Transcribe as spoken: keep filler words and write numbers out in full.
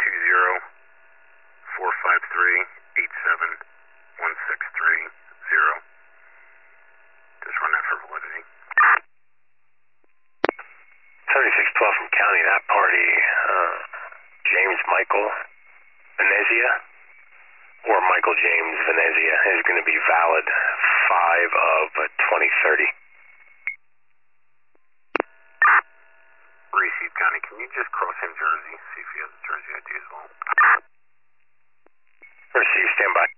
two zero, four five three, eight seven one six three zero. Just run that for validity. seventy-six twelve from County, that party, uh, James Michael Venezia, or Michael James Venezia, is going to be valid five of twenty thirty. Receive County, can you just cross in Jersey, see if he has a Jersey I D as well? Receive, stand by.